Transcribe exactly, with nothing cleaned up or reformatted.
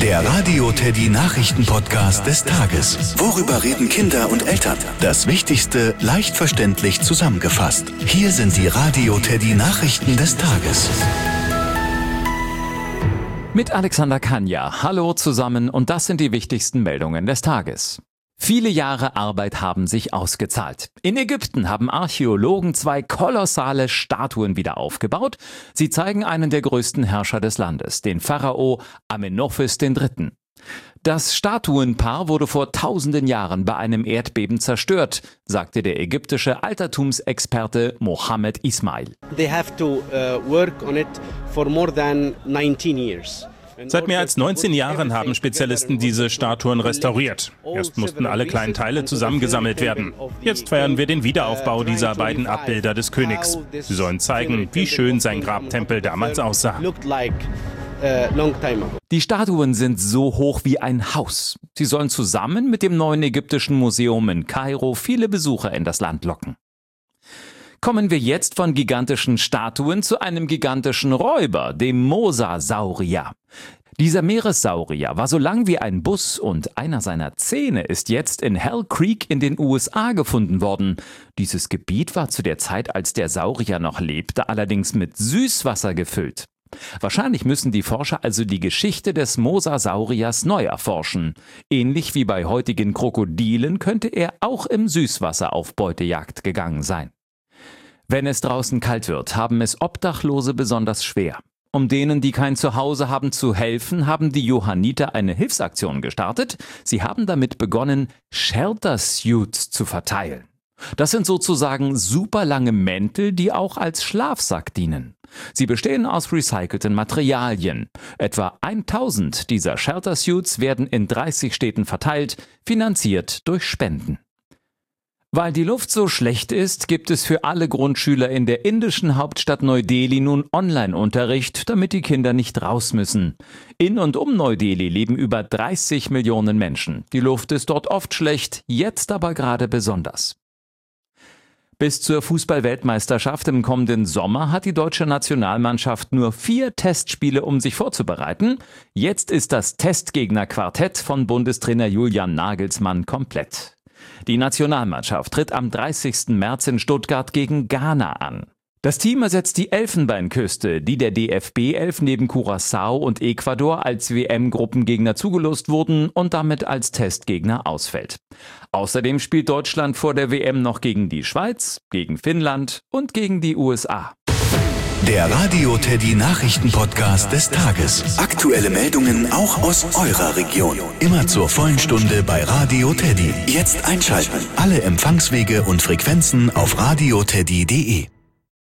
Der Radio Teddy Nachrichten-Podcast des Tages. Worüber reden Kinder und Eltern? Das Wichtigste leicht verständlich zusammengefasst. Hier sind die Radio Teddy Nachrichten des Tages. Mit Alexander Kanja. Hallo zusammen und das sind die wichtigsten Meldungen des Tages. Viele Jahre Arbeit haben sich ausgezahlt. In Ägypten haben Archäologen zwei kolossale Statuen wieder aufgebaut. Sie zeigen einen der größten Herrscher des Landes, den Pharao Amenophis der Dritte. Das Statuenpaar wurde vor tausenden Jahren bei einem Erdbeben zerstört, sagte der ägyptische Altertumsexperte Mohammed Ismail. They have to uh, work on it for more than nineteen years. Seit mehr als neunzehn Jahren haben Spezialisten diese Statuen restauriert. Erst mussten alle kleinen Teile zusammengesammelt werden. Jetzt feiern wir den Wiederaufbau dieser beiden Abbilder des Königs. Sie sollen zeigen, wie schön sein Grabtempel damals aussah. Die Statuen sind so hoch wie ein Haus. Sie sollen zusammen mit dem neuen ägyptischen Museum in Kairo viele Besucher in das Land locken. Kommen wir jetzt von gigantischen Statuen zu einem gigantischen Räuber, dem Mosasaurier. Dieser Meeressaurier war so lang wie ein Bus und einer seiner Zähne ist jetzt in Hell Creek in den U S A gefunden worden. Dieses Gebiet war zu der Zeit, als der Saurier noch lebte, allerdings mit Süßwasser gefüllt. Wahrscheinlich müssen die Forscher also die Geschichte des Mosasauriers neu erforschen. Ähnlich wie bei heutigen Krokodilen könnte er auch im Süßwasser auf Beutejagd gegangen sein. Wenn es draußen kalt wird, haben es Obdachlose besonders schwer. Um denen, die kein Zuhause haben, zu helfen, haben die Johanniter eine Hilfsaktion gestartet. Sie haben damit begonnen, Shelter Suits zu verteilen. Das sind sozusagen super lange Mäntel, die auch als Schlafsack dienen. Sie bestehen aus recycelten Materialien. Etwa tausend dieser Shelter Suits werden in dreißig Städten verteilt, finanziert durch Spenden. Weil die Luft so schlecht ist, gibt es für alle Grundschüler in der indischen Hauptstadt Neu-Delhi nun Online-Unterricht, damit die Kinder nicht raus müssen. In und um Neu-Delhi leben über dreißig Millionen Menschen. Die Luft ist dort oft schlecht, jetzt aber gerade besonders. Bis zur Fußball-Weltmeisterschaft im kommenden Sommer hat die deutsche Nationalmannschaft nur vier Testspiele, um sich vorzubereiten. Jetzt ist das Testgegner-Quartett von Bundestrainer Julian Nagelsmann komplett. Die Nationalmannschaft tritt am dreißigsten März in Stuttgart gegen Ghana an. Das Team ersetzt die Elfenbeinküste, die der D F B elf neben Curaçao und Ecuador als W M-Gruppengegner zugelost wurden und damit als Testgegner ausfällt. Außerdem spielt Deutschland vor der W M noch gegen die Schweiz, gegen Finnland und gegen die U S A. Der Radio Teddy Nachrichten-Podcast des Tages. Aktuelle Meldungen auch aus eurer Region. Immer zur vollen Stunde bei Radio Teddy. Jetzt einschalten. Alle Empfangswege und Frequenzen auf radioteddy punkt de.